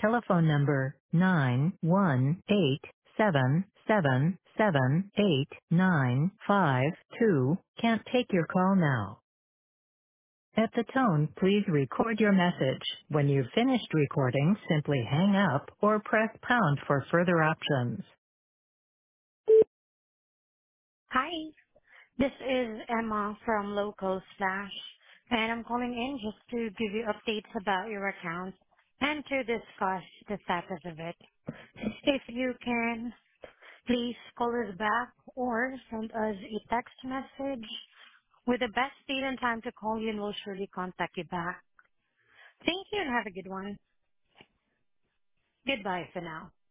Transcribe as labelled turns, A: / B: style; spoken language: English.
A: telephone number 918777895 can't take your call now. At the tone, please record your message. When you've finished recording, simply hang up or press pound for further options.
B: Hi, this is Emma from Local Slash, and I'm calling in just to give you updates about your account and to discuss the status of it. If you can, please call us back or send us a text message with the best date and time to call you, and we'll surely contact you back. Thank you and have a good one. Goodbye for now.